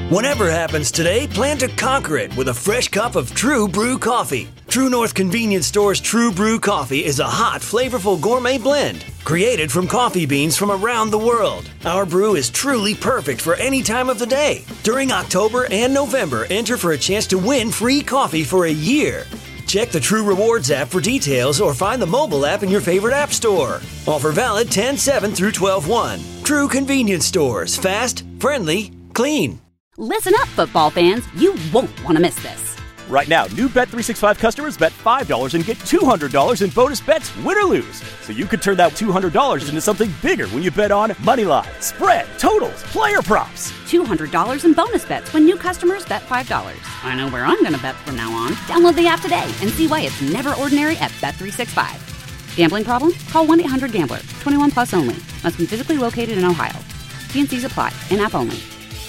Whatever happens today, plan to conquer it with a fresh cup of True Brew coffee. True North Convenience Store's True Brew coffee is a hot, flavorful gourmet blend created from coffee beans from around the world. Our brew is truly perfect for any time of the day. During October and November, enter for a chance to win free coffee for a year. Check the True Rewards app for details or find the mobile app in your favorite app store. Offer valid 10/7 through 12/1. True Convenience Stores. Fast, friendly, clean. Listen up, football fans. You won't want to miss this. Right now, new Bet365 customers bet $5 and get $200 in bonus bets, win or lose. So you could turn that $200 into something bigger when you bet on moneyline, spread, totals, player props. $200 in bonus bets when new customers bet $5. I know where I'm going to bet from now on. Download the app today and see why it's never ordinary at Bet365. Gambling problem? Call 1-800-GAMBLER. 21 plus only. Must be physically located in Ohio. T&Cs apply. In-app only.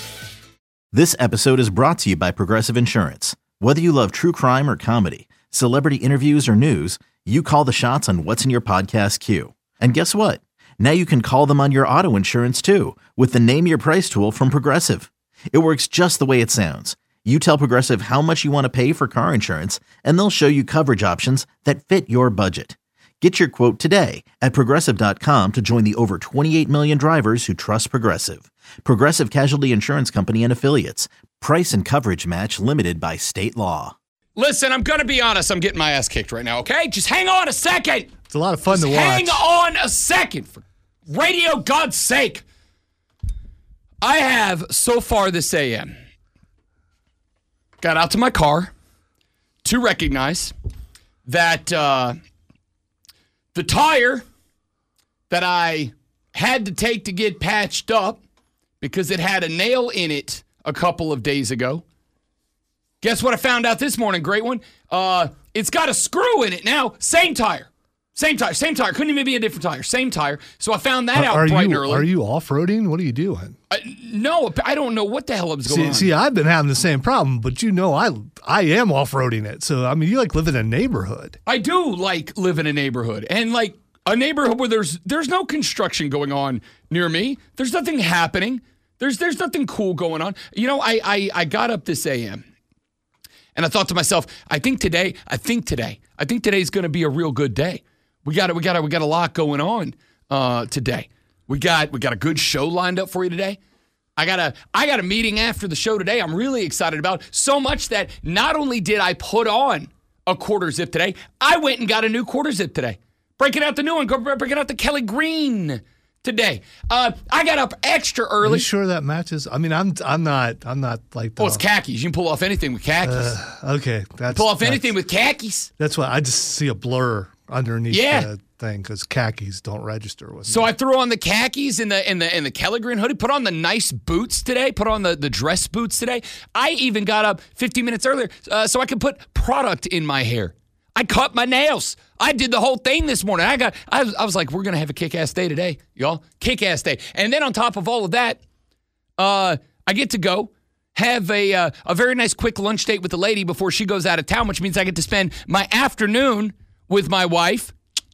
This episode is brought to you by Progressive Insurance. Whether you love true crime or comedy, celebrity interviews or news, you call the shots on what's in your podcast queue. And guess what? Now you can call them on your auto insurance too with the Name Your Price tool from Progressive. It works just the way it sounds. You tell Progressive how much you want to pay for car insurance, and they'll show you coverage options that fit your budget. Get your quote today at Progressive.com to join the over 28 million drivers who trust Progressive. Progressive Casualty Insurance Company and Affiliates. Price and coverage match limited by state law. Listen, I'm going to be honest. I'm getting my ass kicked right now, okay? Just hang on a second. It's a lot of fun to watch. Hang on a second. For radio God's sake. I have, so far this AM, got out to my car to recognize that the tire that I had to take to get patched up because it had a nail in it a couple of days ago. Guess what I found out this morning? Great one. It's got a screw in it now. Same tire. Same tire. Couldn't even be a different tire. Same tire. So I found that out bright and early. Are you off-roading? What are you doing? No, I don't know what the hell was going on. See, I've been having the same problem, but you know I am off-roading it. So, I mean, you like live in a neighborhood. I do like live in a neighborhood. And like a neighborhood where there's no construction going on near me. There's nothing happening. There's nothing cool going on. You know, I got up this AM and I thought to myself, I think today's going to be a real good day. We got a lot going on today. We got a good show lined up for you today. I got a meeting after the show today. I'm really excited about it. So much that not only did I put on a quarter zip today, I went and got a new quarter zip today. Breaking out the new one, breaking out the Kelly Green today. I got up extra early. Are you sure that matches? I mean, I'm not like that. Oh, it's khakis. You can pull off anything with khakis. Okay. Pull off anything with khakis. That's why I just see a blur underneath the thing because khakis don't register with me. So I threw on the khakis in the Kelly Green hoodie, put on the nice boots today, put on the dress boots today. I even got up 15 minutes earlier so I could put product in my hair. I cut my nails. I did the whole thing this morning. I was like, we're going to have a kick-ass day today, y'all. Kick-ass day. And then on top of all of that, I get to go have a very nice quick lunch date with the lady before she goes out of town, which means I get to spend my afternoon with my wife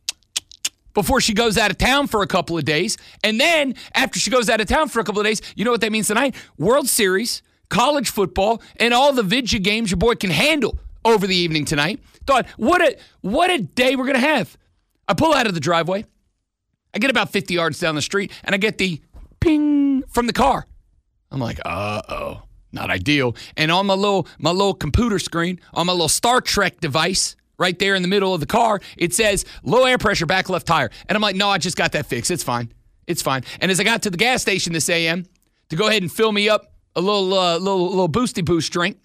before she goes out of town for a couple of days. And then after she goes out of town for a couple of days, you know what that means tonight? World Series, college football, and all the video games your boy can handle over the evening tonight. Thought, what a day we're going to have. I pull out of the driveway. I get about 50 yards down the street, and I get the ping from the car. I'm like, uh-oh, not ideal. And on my little computer screen, on my little Star Trek device, right there in the middle of the car, it says low air pressure, back left tire. And I'm like, no, I just got that fixed. It's fine. And as I got to the gas station this AM to go ahead and fill me up a little boosty boost drink,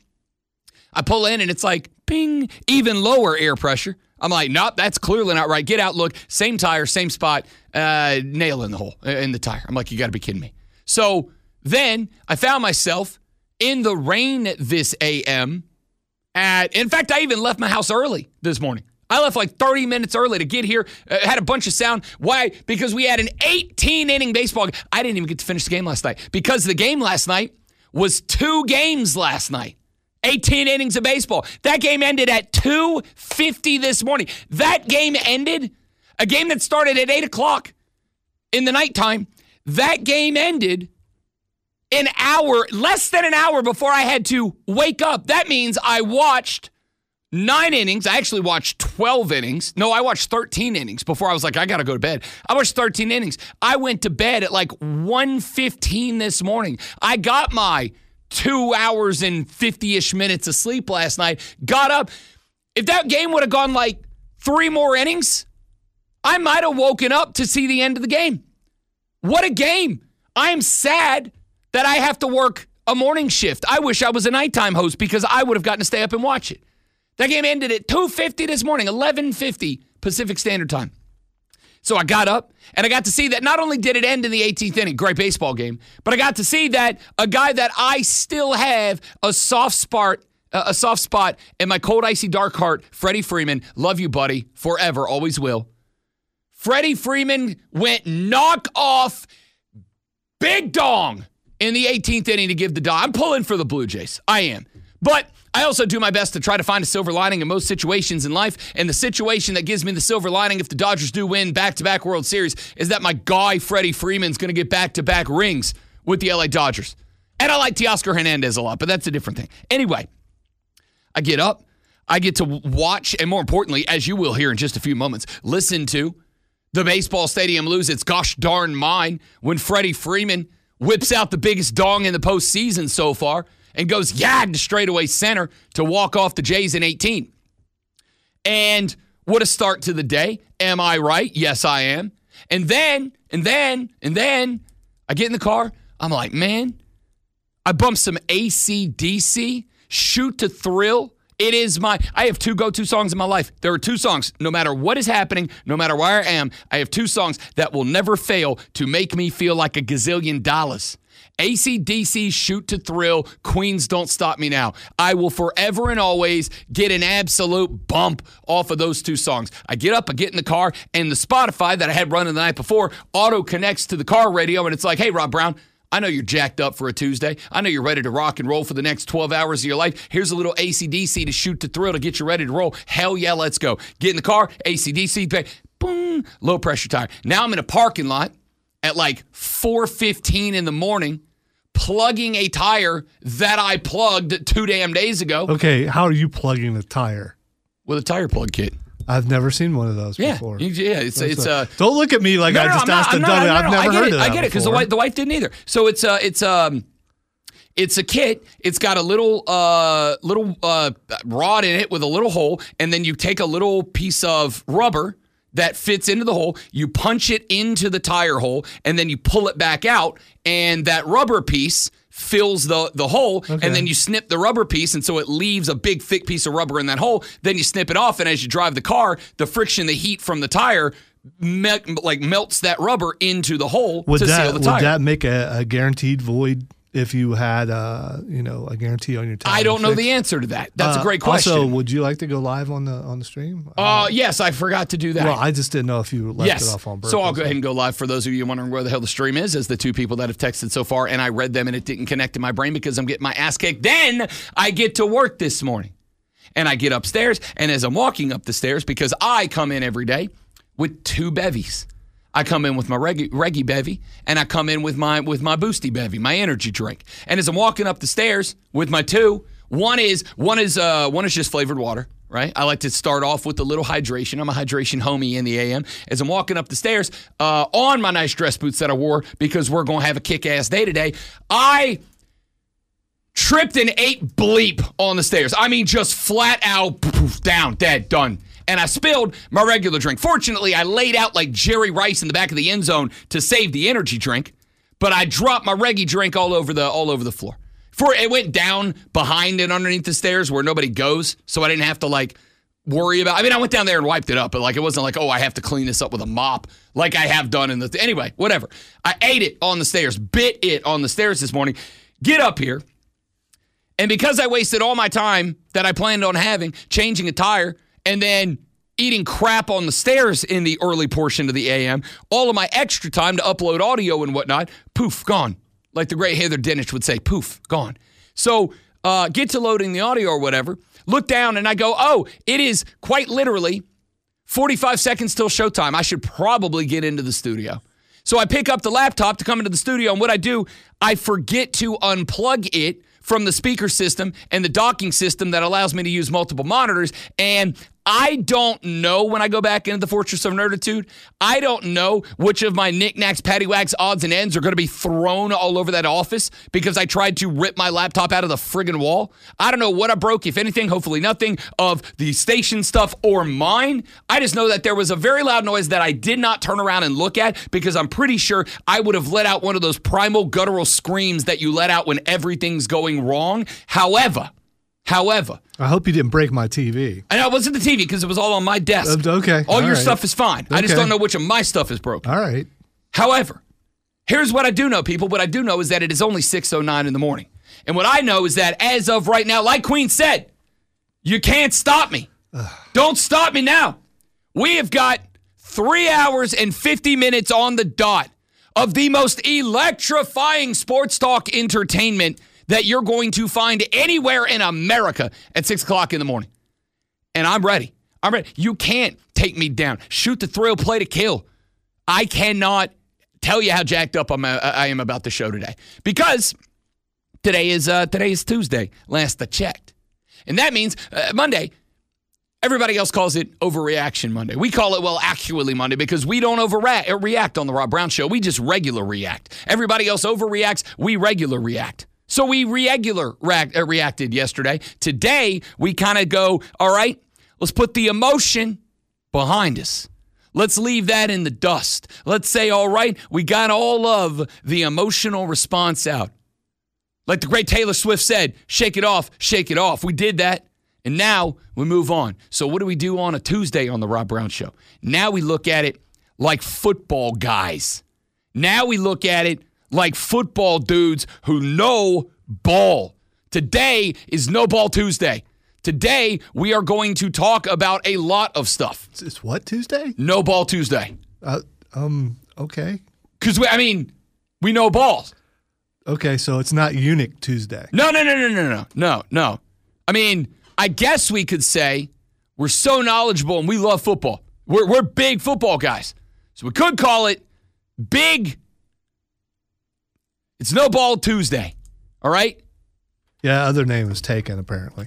I pull in and it's like, ping, even lower air pressure. I'm like, nope, that's clearly not right. Get out, look, same tire, same spot, nail in the hole, in the tire. I'm like, you got to be kidding me. So then I found myself in the rain this AM. In fact, I even left my house early this morning. I left like 30 minutes early to get here. Had a bunch of sound. Why? Because we had an 18-inning baseball game. I didn't even get to finish the game last night because the game last night was 2 games last night. 18 innings of baseball. That game ended at 2:50 this morning. That game ended, a game that started at 8 o'clock in the nighttime, that game ended an hour, less than an hour before I had to wake up. That means I watched 9 innings. I actually watched 12 innings. No, I watched 13 innings before I was like, I got to go to bed. I watched 13 innings. I went to bed at like 1:15 this morning. I got my 2 hours and 50-ish minutes of sleep last night. Got up. If that game would have gone like 3 more innings, I might have woken up to see the end of the game. What a game. I am sad that I have to work a morning shift. I wish I was a nighttime host because I would have gotten to stay up and watch it. That game ended at 2:50 this morning, 11:50 Pacific Standard Time. So I got up, and I got to see that not only did it end in the 18th inning, great baseball game, but I got to see that a guy that I still have a soft spot in my cold, icy, dark heart, Freddie Freeman, love you, buddy, forever, always will. Freddie Freeman went knock off big dong in the 18th inning to give the dog. I'm pulling for the Blue Jays. I am. But I also do my best to try to find a silver lining in most situations in life. And the situation that gives me the silver lining if the Dodgers do win back-to-back World Series is that my guy, Freddie Freeman's going to get back-to-back rings with the LA Dodgers. And I like Teoscar Hernandez a lot, but that's a different thing. Anyway, I get up. I get to watch, and more importantly, as you will hear in just a few moments, listen to the baseball stadium lose its gosh darn mind when Freddie Freeman whips out the biggest dong in the postseason so far and goes yag to straightaway center to walk off the Jays in 18. And what a start to the day. Am I right? Yes, I am. And then, I get in the car. I'm like, man, I bumped some AC/DC, Shoot to Thrill. I have 2 go-to songs in my life. There are 2 songs. No matter what is happening, no matter where I am, I have 2 songs that will never fail to make me feel like a gazillion dollars. AC/DC, Shoot to Thrill, Queen's Don't Stop Me Now. I will forever and always get an absolute bump off of those 2 songs. I get up, I get in the car, and the Spotify that I had running the night before auto-connects to the car radio, and it's like, hey, Rob Brown, I know you're jacked up for a Tuesday. I know you're ready to rock and roll for the next 12 hours of your life. Here's a little AC/DC to Shoot to Thrill to get you ready to roll. Hell yeah, let's go. Get in the car, AC/DC, boom, low pressure tire. Now I'm in a parking lot at like 4:15 in the morning, plugging a tire that I plugged 2 damn days ago. Okay, how are you plugging a tire? With a tire plug kit. I've never seen one of those before. Yeah, it's don't look at me like I just asked a dummy. I've never heard of that. I get it because the wife didn't either. So it's a kit. It's got a little rod in it with a little hole, and then you take a little piece of rubber that fits into the hole. You punch it into the tire hole, and then you pull it back out, and that rubber piece fills the hole, and then you snip the rubber piece, and so it leaves a big, thick piece of rubber in that hole. Then you snip it off, and as you drive the car, the friction, the heat from the tire melts that rubber into the hole to seal the tire. Would that make a guaranteed void if you had a guarantee on your tire? I don't know the answer to that. That's a great question. Also, would you like to go live on the stream? Yes, I forgot to do that. Well, I just didn't know if you left it off on purpose. So I'll go ahead and go live for those of you wondering where the hell the stream is, as the 2 people that have texted so far, and I read them and it didn't connect to my brain because I'm getting my ass kicked. Then I get to work this morning. And I get upstairs, and as I'm walking up the stairs, because I come in every day with 2 bevies. I come in with my Reggie bevy, and I come in with my Boosty bevy, my energy drink. And as I'm walking up the stairs with my 2, one is just flavored water, right? I like to start off with a little hydration. I'm a hydration homie in the AM. As I'm walking up the stairs on my nice dress boots that I wore because we're going to have a kick-ass day today, I tripped and ate bleep on the stairs. I mean, just flat out, poof, down, dead, done. And I spilled my regular drink. Fortunately, I laid out like Jerry Rice in the back of the end zone to save the energy drink, but I dropped my Reggie drink all over the floor. It went down behind and underneath the stairs where nobody goes, so I didn't have to worry about. I mean, I went down there and wiped it up, but it wasn't like, oh, I have to clean this up with a mop like I have done in the. Anyway, whatever. I ate it on the stairs, bit it on the stairs this morning. Get up here, and because I wasted all my time that I planned on having changing a tire, and then eating crap on the stairs in the early portion of the AM, all of my extra time to upload audio and whatnot, poof, gone. Like the great Heather Dinich would say, poof, gone. So get to loading the audio or whatever, look down and I go, oh, it is quite literally 45 seconds till showtime. I should probably get into the studio. So I pick up the laptop to come into the studio, and what I do, I forget to unplug it from the speaker system and the docking system that allows me to use multiple monitors. And I don't know, when I go back into the Fortress of Nerditude, I don't know which of my knickknacks, paddywhacks, odds, and ends are going to be thrown all over that office because I tried to rip my laptop out of the friggin' wall. I don't know what I broke, if anything, hopefully nothing of the station stuff or mine. I just know that there was a very loud noise that I did not turn around and look at because I'm pretty sure I would have let out one of those primal guttural screams that you let out when everything's going wrong. However, I hope you didn't break my TV. I know it wasn't the TV because it was all on my desk. Okay. All your stuff is fine. I just don't know which of my stuff is broken. All right. However, here's what I do know, people. What I do know is that it is only 6:09 in the morning. And what I know is that as of right now, like Queen said, you can't stop me. Don't stop me now. We have got 3 hours and 50 minutes on the dot of the most electrifying sports talk entertainment that you're going to find anywhere in America at 6 o'clock in the morning. And I'm ready. I'm ready. You can't take me down. Shoot the thrill, play to kill. I cannot tell you how jacked up I am about the show today. Because today is Tuesday, last I checked. And that means Monday, everybody else calls it Overreaction Monday. We call it, well, Actually Monday because we don't react on the Rob Brown Show. We just regular react. Everybody else overreacts. We regular react. So we reacted yesterday. Today, we kind of go, all right, let's put the emotion behind us. Let's leave that in the dust. Let's say, all right, we got all of the emotional response out. Like the great Taylor Swift said, shake it off, shake it off. We did that, and now we move on. So what do we do on a Tuesday on the Rob Brown Show? Now we look at it like football guys. Now we look at it like football dudes who know ball. Today is No Ball Tuesday. Today, we are going to talk about a lot of stuff. It's what Tuesday? No Ball Tuesday. Okay. Because, we know balls. Okay, so it's not Eunuch Tuesday. No. I mean, I guess we could say we're so knowledgeable and we love football. We're big football guys. So we could call it It's No Ball Tuesday, all right? Yeah, other name is taken, apparently.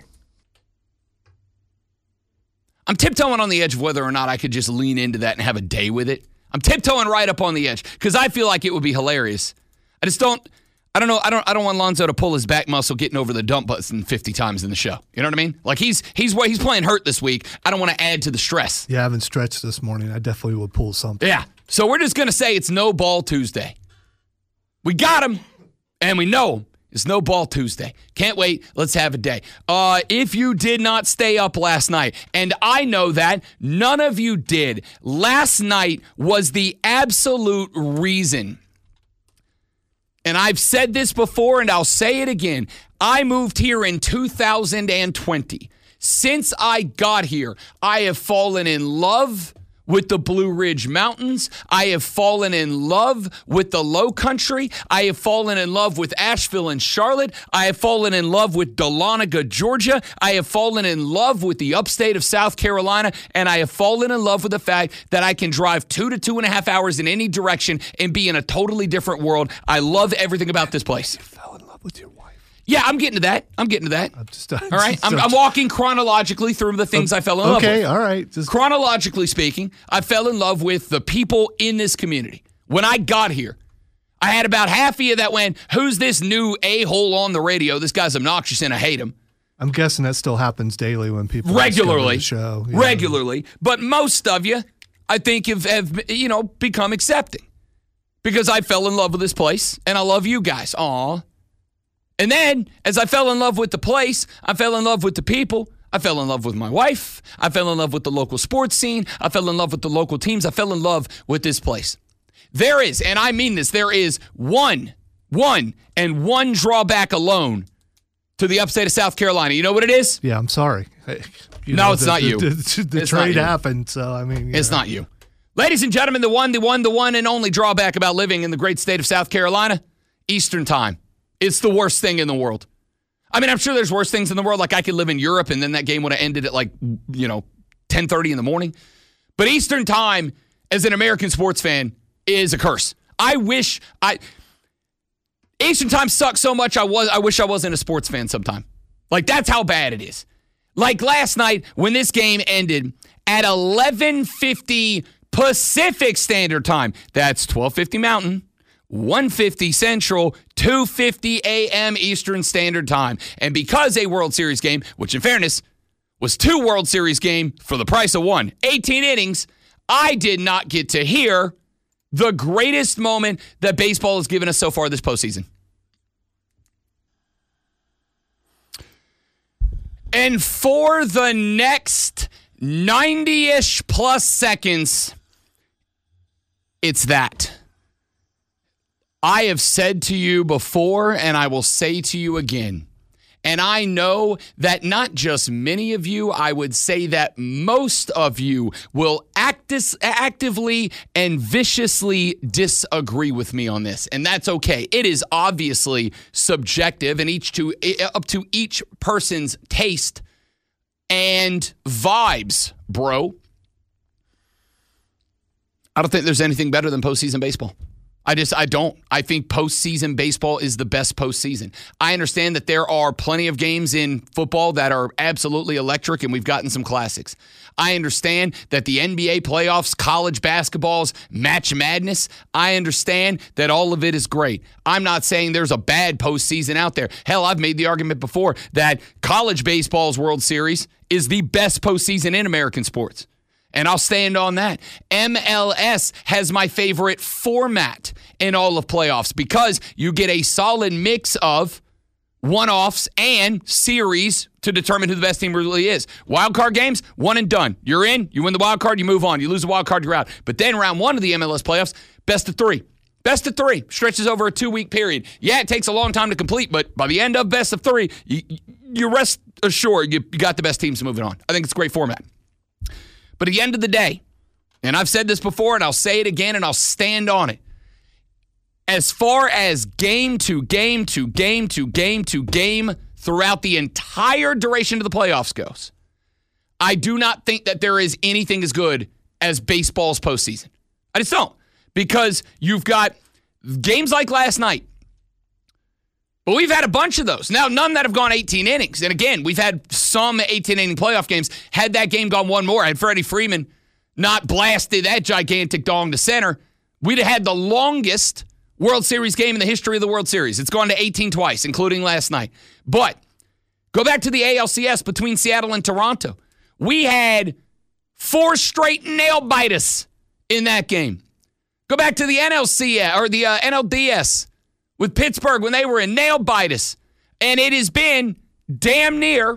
I'm tiptoeing on the edge of whether or not I could just lean into that and have a day with it. I'm tiptoeing right up on the edge because I feel like it would be hilarious. I don't want Lonzo to pull his back muscle getting over the dump button 50 times in the show. You know what I mean? Like he's playing hurt this week. I don't want to add to the stress. Yeah, I haven't stretched this morning. I definitely would pull something. Yeah. So we're just going to say it's No Ball Tuesday. We got him, and we know him. It's No Ball Tuesday. Can't wait. Let's have a day. If you did not stay up last night, and I know that none of you did, last night was the absolute reason. And I've said this before, and I'll say it again. I moved here in 2020. Since I got here, I have fallen in love with the Blue Ridge Mountains. I have fallen in love with the Low Country. I have fallen in love with Asheville and Charlotte. I have fallen in love with Dahlonega, Georgia. I have fallen in love with the upstate of South Carolina. And I have fallen in love with the fact that I can drive 2 to 2.5 hours in any direction and be in a totally different world. I love everything about this place. You fell in love with your wife. Yeah, I'm getting to that. All right? I'm walking chronologically through the things I fell in love with. Okay, all right. Chronologically speaking, I fell in love with the people in this community. When I got here, I had about half of you that went, who's this new a-hole on the radio? This guy's obnoxious and I hate him. I'm guessing that still happens daily when people regularly the show. Yeah. Regularly. But most of you, I think, have become accepting. Because I fell in love with this place, and I love you guys. Aw. And then, as I fell in love with the place, I fell in love with the people. I fell in love with my wife. I fell in love with the local sports scene. I fell in love with the local teams. I fell in love with this place. There is, and I mean this, there is one drawback alone to the upstate of South Carolina. You know what it is? Yeah, I'm sorry. It's not you. The trade happened, so I mean. It's not you. Ladies and gentlemen, the one and only drawback about living in the great state of South Carolina, Eastern time. It's the worst thing in the world. I mean, I'm sure there's worse things in the world. Like I could live in Europe and then that game would have ended at 10:30 in the morning. But Eastern time, as an American sports fan, is a curse. Eastern Time sucks so much, I wish I wasn't a sports fan sometime. Like, that's how bad it is. Like last night when this game ended at 11:50 Pacific Standard Time. That's 12:50 Mountain, 1:50 Central, 2:50 a.m. Eastern Standard Time. And because a World Series game, which in fairness was 2 World Series game for the price of 1, 18 innings, I did not get to hear the greatest moment that baseball has given us so far this postseason. And for the next 90-ish plus seconds, it's that. I have said to you before, and I will say to you again, and I know that not just many of you, I would say that most of you will actively and viciously disagree with me on this. And that's okay. It is obviously subjective and up to each person's taste and vibes, bro. I don't think there's anything better than postseason baseball. I don't. I think postseason baseball is the best postseason. I understand that there are plenty of games in football that are absolutely electric, and we've gotten some classics. I understand that the NBA playoffs, college basketball's Match Madness, I understand that all of it is great. I'm not saying there's a bad postseason out there. Hell, I've made the argument before that college baseball's World Series is the best postseason in American sports. And I'll stand on that. MLS has my favorite format in all of playoffs because you get a solid mix of one-offs and series to determine who the best team really is. Wild card games, one and done. You're in, you win the wild card, you move on. You lose the wild card, you're out. But then round 1 of the MLS playoffs, best of 3. Best of 3 stretches over a 2-week period. Yeah, it takes a long time to complete, but by the end of best of 3, you rest assured you got the best teams moving on. I think it's a great format. But at the end of the day, and I've said this before and I'll say it again and I'll stand on it, as far as game to game to game to game to game throughout the entire duration of the playoffs goes, I do not think that there is anything as good as baseball's postseason. I just don't. Because you've got games like last night. But we've had a bunch of those. Now, none that have gone 18 innings. And again, we've had some 18-inning playoff games. Had that game gone one more, had Freddie Freeman not blasted that gigantic dong to center, we'd have had the longest World Series game in the history of the World Series. It's gone to 18 twice, including last night. But go back to the ALCS between Seattle and Toronto. We had 4 straight nail-biters in that game. Go back to the NLCS or the NLDS with Pittsburgh when they were in nail-biters. And it has been damn near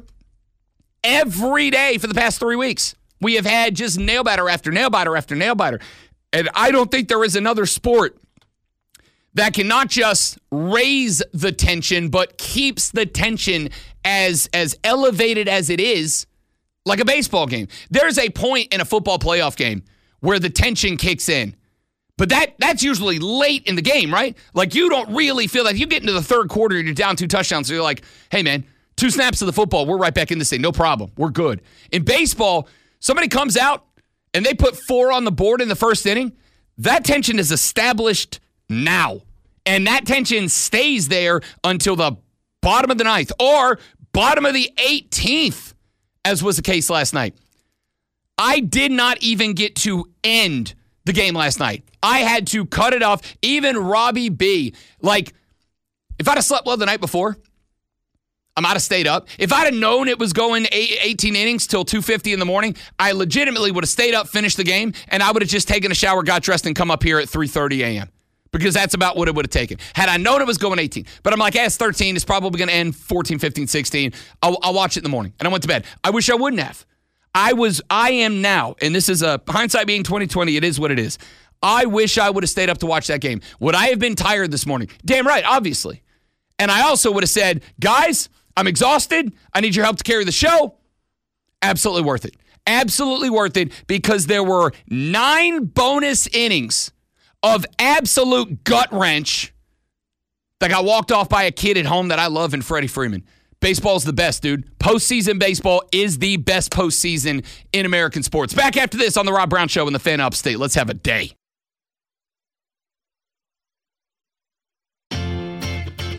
every day for the past 3 weeks. We have had just nail-biter after nail-biter after nail-biter. And I don't think there is another sport that can not just raise the tension, but keeps the tension as elevated as it is, like a baseball game. There's a point in a football playoff game where the tension kicks in. But that's usually late in the game, right? Like, you don't really feel that. You get into the third quarter and you're down 2 touchdowns, so you're like, hey, man, 2 snaps of the football, we're right back in this thing. No problem. We're good. In baseball, somebody comes out and they put 4 on the board in the first inning. That tension is established now. And that tension stays there until the bottom of the 9th or bottom of the 18th, as was the case last night. I did not even get to end the game last night. I had to cut it off. Even Robbie B. Like, if I'd have slept well the night before, I might have stayed up. If I'd have known it was going 18 innings till 2:50 in the morning, I legitimately would have stayed up, finished the game, and I would have just taken a shower, got dressed, and come up here at 3:30 a.m. Because that's about what it would have taken. Had I known it was going 18. But I'm like, it's 13. It's probably going to end 14, 15, 16. I'll watch it in the morning. And I went to bed. I wish I wouldn't have. I am now, and this is a hindsight being 2020, it is what it is. I wish I would have stayed up to watch that game. Would I have been tired this morning? Damn right, obviously. And I also would have said, guys, I'm exhausted. I need your help to carry the show. Absolutely worth it. Absolutely worth it because there were 9 bonus innings of absolute gut wrench that got walked off by a kid at home that I love in Freddie Freeman. Baseball's the best, dude. Postseason baseball is the best postseason in American sports. Back after this on the Rob Brown Show in the Fan Upstate. Let's have a day.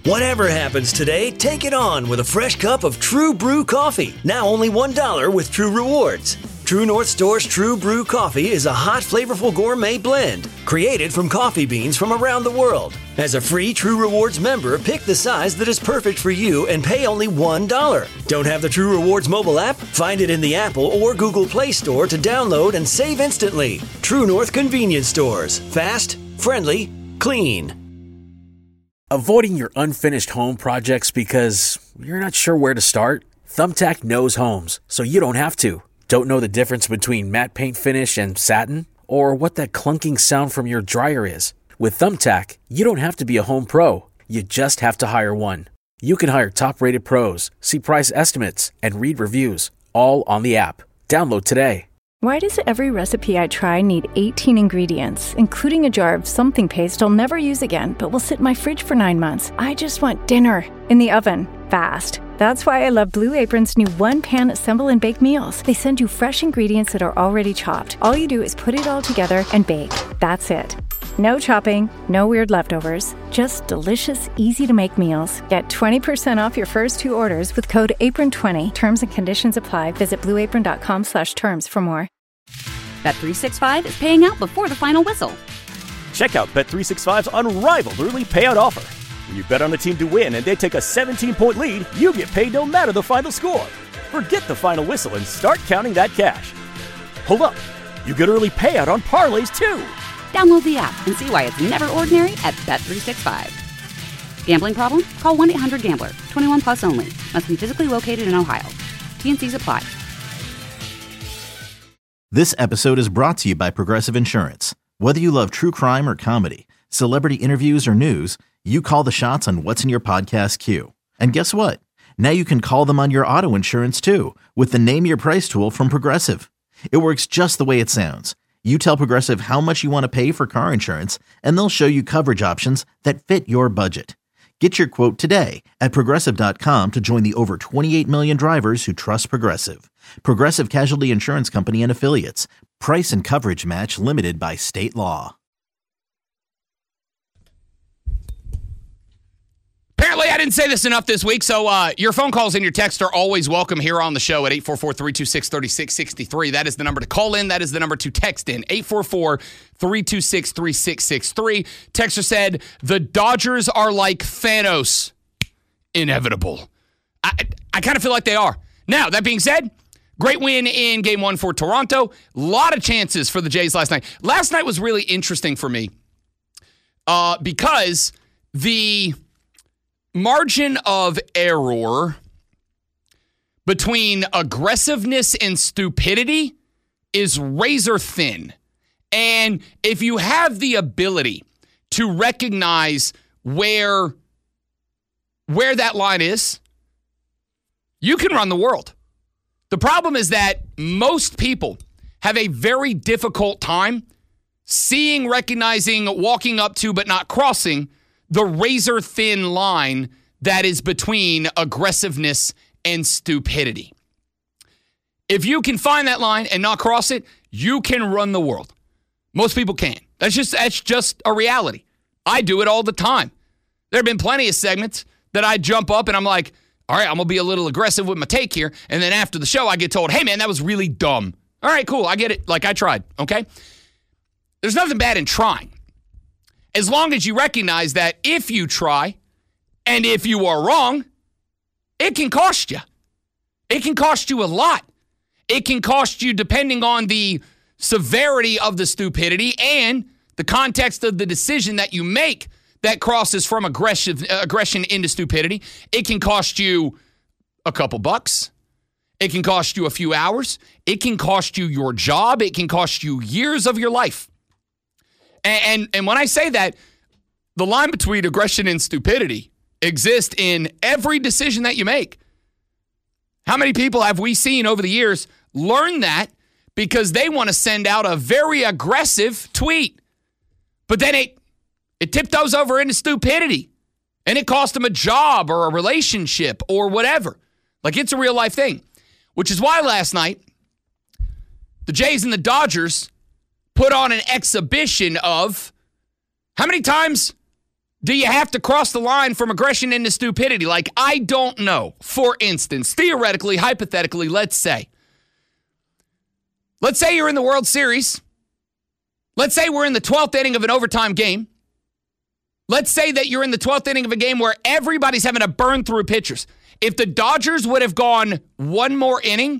Whatever happens today, take it on with a fresh cup of True Brew coffee. Now only $1 with True Rewards. True North Store's True Brew coffee is a hot, flavorful gourmet blend created from coffee beans from around the world. As a free True Rewards member, pick the size that is perfect for you and pay only $1. Don't have the True Rewards mobile app? Find it in the Apple or Google Play Store to download and save instantly. True North Convenience Stores. Fast, friendly, clean. Avoiding your unfinished home projects because you're not sure where to start? Thumbtack knows homes, so you don't have to. Don't know the difference between matte paint finish and satin? Or what that clunking sound from your dryer is? With Thumbtack, you don't have to be a home pro. You just have to hire one. You can hire top-rated pros, see price estimates, and read reviews, all on the app. Download today. Why does every recipe I try need 18 ingredients, including a jar of something paste I'll never use again, but will sit in my fridge for 9 months? I just want dinner in the oven, fast. That's why I love Blue Apron's new one-pan assemble and bake meals. They send you fresh ingredients that are already chopped. All you do is put it all together and bake. That's it. No chopping, no weird leftovers, just delicious, easy-to-make meals. Get 20% off your first 2 orders with code APRON20. Terms and conditions apply. Visit blueapron.com/terms for more. Bet365 is paying out before the final whistle. Check out Bet365's unrivaled early payout offer. When you bet on a team to win and they take a 17-point lead, you get paid no matter the final score. Forget the final whistle and start counting that cash. Hold up. You get early payout on parlays, too. Download the app and see why it's never ordinary at Bet365. Gambling problem? Call 1-800-GAMBLER. 21 plus only. Must be physically located in Ohio. T&Cs apply. This episode is brought to you by Progressive Insurance. Whether you love true crime or comedy, celebrity interviews or news, you call the shots on what's in your podcast queue. And guess what? Now you can call them on your auto insurance too with the Name Your Price tool from Progressive. It works just the way it sounds. You tell Progressive how much you want to pay for car insurance, and they'll show you coverage options that fit your budget. Get your quote today at Progressive.com to join the over 28 million drivers who trust Progressive. Progressive Casualty Insurance Company and Affiliates. Price and coverage match limited by state law. Apparently, I didn't say this enough this week, so your phone calls and your texts are always welcome here on the show at 844-326-3663. That is the number to call in. That is the number to text in, 844-326-3663. Texter said, the Dodgers are like Thanos. Inevitable. I kind of feel like they are. Now, that being said, great win in Game 1 for Toronto. A lot of chances for the Jays last night. Last night was really interesting for me because the margin of error between aggressiveness and stupidity is razor thin. And if you have the ability to recognize where that line is, you can run the world. The problem is that most people have a very difficult time seeing, recognizing, walking up to, but not crossing the razor-thin line that is between aggressiveness and stupidity. If you can find that line and not cross it, you can run the world. Most people can't. That's just a reality. I do it all the time. There have been plenty of segments that I jump up and I'm like, all right, I'm going to be a little aggressive with my take here. And then after the show, I get told, hey, man, that was really dumb. All right, cool. I get it. Like, I tried, okay? There's nothing bad in trying. As long as you recognize that if you try and if you are wrong, it can cost you. It can cost you a lot. It can cost you, depending on the severity of the stupidity and the context of the decision that you make that crosses from aggression into stupidity. It can cost you a couple bucks. It can cost you a few hours. It can cost you your job. It can cost you years of your life. And when I say that, the line between aggression and stupidity exists in every decision that you make. How many people have we seen over the years learn that because they want to send out a very aggressive tweet, but then it tiptoes over into stupidity, and it cost them a job or a relationship or whatever. Like, it's a real life thing, which is why last night the Jays and the Dodgers put on an exhibition of how many times Do you have to cross the line from aggression into stupidity? Like, I don't know. For instance, theoretically, hypothetically, let's say you're in the World Series. Let's say we're in the 12th inning of an overtime game. Let's say that you're in the 12th inning of a game where everybody's having to burn through pitchers. If the Dodgers would have gone one more inning,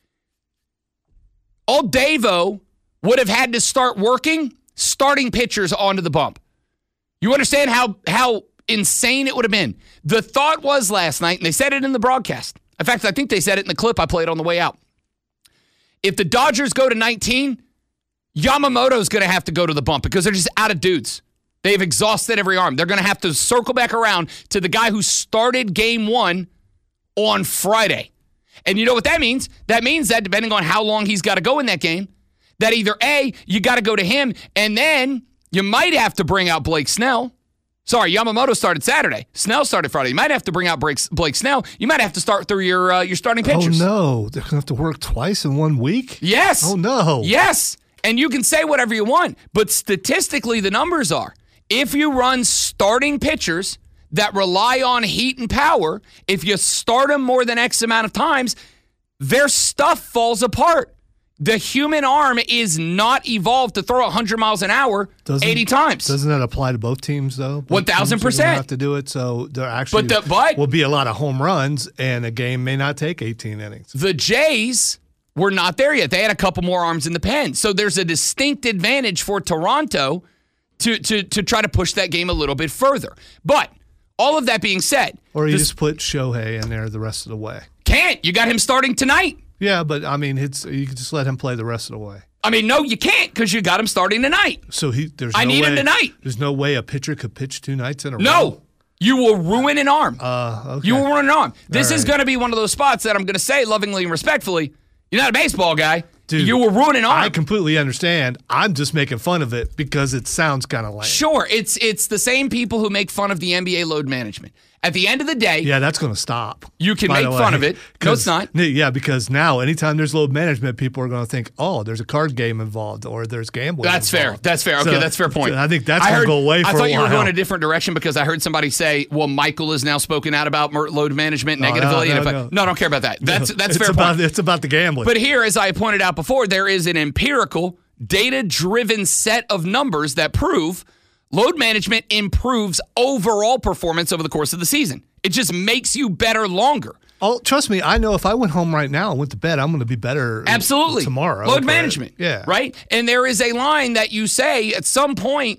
old Davo would have had to start starting pitchers onto the bump. You understand how insane it would have been? The thought was last night, and they said it in the broadcast. In fact, I think they said it in the clip I played on the way out. If the Dodgers go to 19, Yamamoto's going to have to go to the bump because they're just out of dudes. They've exhausted every arm. They're going to have to circle back around to the guy who started game 1 on Friday. And you know what that means? That means that depending on how long he's got to go in that game, that either A, you got to go to him, and then you might have to bring out Blake Snell. Sorry, Yamamoto started Saturday. Snell started Friday. You might have to bring out Blake Snell. You might have to start through your starting pitchers. Oh, no. They're going to have to work twice in 1 week? Yes. Oh, no. Yes. And you can say whatever you want, but statistically the numbers are, if you run starting pitchers that rely on heat and power, if you start them more than X amount of times, their stuff falls apart. The human arm is not evolved to throw 100 miles an hour 80 times. Doesn't that apply to both teams, though? 1,000%. Have to do it, so there actually will be a lot of home runs, and a game may not take 18 innings. The Jays were not there yet. They had a couple more arms in the pen. So there's a distinct advantage for Toronto to try to push that game a little bit further. But all of that being said. Or you just put Shohei in there the rest of the way. Can't. You got him starting tonight. Yeah, but I mean, you can just let him play the rest of the way. I mean, no, you can't because you got him starting tonight. So I need him tonight. There's no way a pitcher could pitch 2 nights in a row? No. You will ruin an arm. Okay. You will ruin an arm. This is going to be one of those spots that I'm going to say lovingly and respectfully, you're not a baseball guy. Dude, you will ruin an arm. I completely understand. I'm just making fun of it because it sounds kind of lame. Sure. It's the same people who make fun of the NBA load management. At the end of the day, yeah, that's going to stop. You can make fun of it. No, it's not. Yeah, because now anytime there's load management, people are going to think, oh, there's a card game involved or there's gambling. That's fair. That's fair. Okay, that's a fair point. So I think that's going to go away for a while. I thought you were going a different direction because I heard somebody say, well, Michael has now spoken out about load management negatively. No, I don't care about that. That's fair point. It's about the gambling. But here, as I pointed out before, there is an empirical, data-driven set of numbers that prove load management improves overall performance over the course of the season. It just makes you better longer. Oh, trust me, I know if I went home right now and went to bed, I'm going to be better absolutely tomorrow. Load management. Yeah. Right? And there is a line that you say at some point,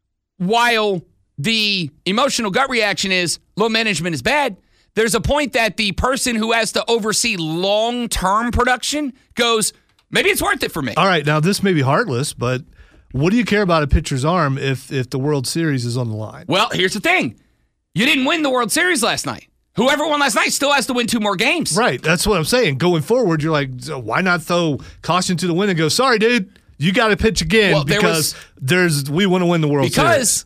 while the emotional gut reaction is load management is bad, there's a point that the person who has to oversee long-term production goes, maybe it's worth it for me. All right, now this may be heartless, but what do you care about a pitcher's arm if the World Series is on the line? Well, here's the thing. You didn't win the World Series last night. Whoever won last night still has to win 2 more games. Right. That's what I'm saying. Going forward, you're like, so why not throw caution to the wind and go, sorry, dude, you got to pitch again because we want to win the World Series.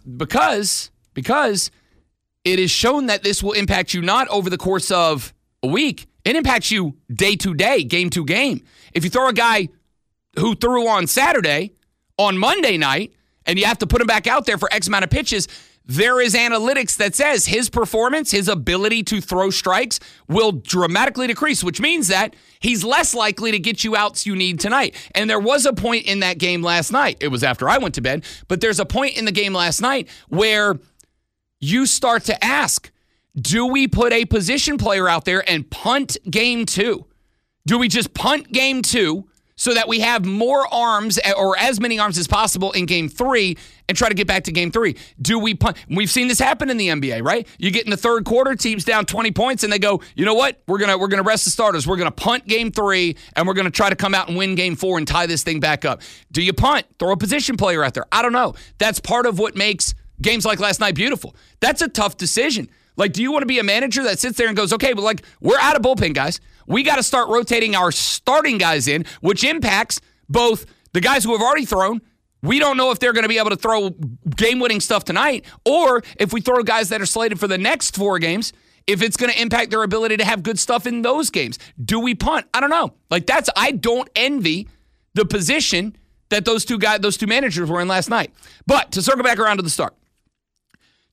Because it is shown that this will impact you not over the course of a week. It impacts you day to day, game to game. If you throw a guy who threw on Saturday, on Monday night, and you have to put him back out there for X amount of pitches, there is analytics that says his performance, his ability to throw strikes will dramatically decrease, which means that he's less likely to get you outs you need tonight. And there was a point in that game last night. It was after I went to bed, but there's a point in the game last night where you start to ask, do we put a position player out there and punt game 2? Do we just punt game 2 so that we have more arms or as many arms as possible in game 3 and try to get back to game 3? Do we punt? We've seen this happen in the NBA, right? You get in the third quarter, teams down 20 points, and they go, you know what? We're gonna rest the starters. We're gonna punt game 3, and we're gonna try to come out and win game 4 and tie this thing back up. Do you punt? Throw a position player out there? I don't know. That's part of what makes games like last night beautiful. That's a tough decision. Like, do you want to be a manager that sits there and goes, okay, but we're out of bullpen guys. We got to start rotating our starting guys in, which impacts both the guys who have already thrown. We don't know if they're going to be able to throw game-winning stuff tonight, or if we throw guys that are slated for the next 4 games, if it's going to impact their ability to have good stuff in those games. Do we punt? I don't know. I don't envy the position that those two managers were in last night. But to circle back around to the start,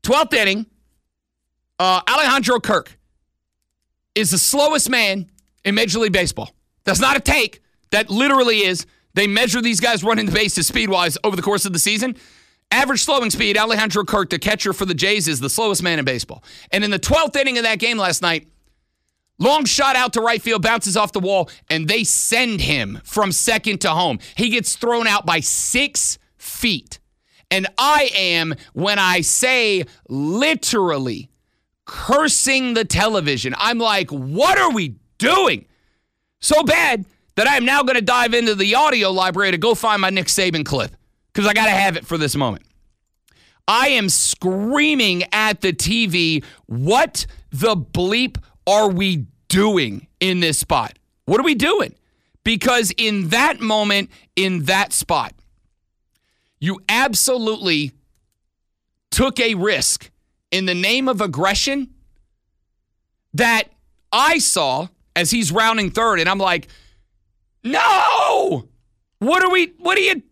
12th inning, Alejandro Kirk is the slowest man in Major League Baseball. That's not a take. That literally is. They measure these guys running the bases speed-wise over the course of the season. Average slowing speed, Alejandro Kirk, the catcher for the Jays, is the slowest man in baseball. And in the 12th inning of that game last night, long shot out to right field, bounces off the wall, and they send him from second to home. He gets thrown out by 6 feet. And I am, when I say literally cursing the television, I'm like, what are we doing? So bad that I am now going to dive into the audio library to go find my Nick Saban clip because I got to have it for this moment. I am screaming at the TV, what the bleep are we doing in this spot? What are we doing? Because in that moment, in that spot, you absolutely took a risk in the name of aggression that I saw as he's rounding third, and I'm like, no! What are you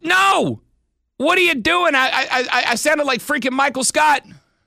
doing? I sounded like freaking Michael Scott.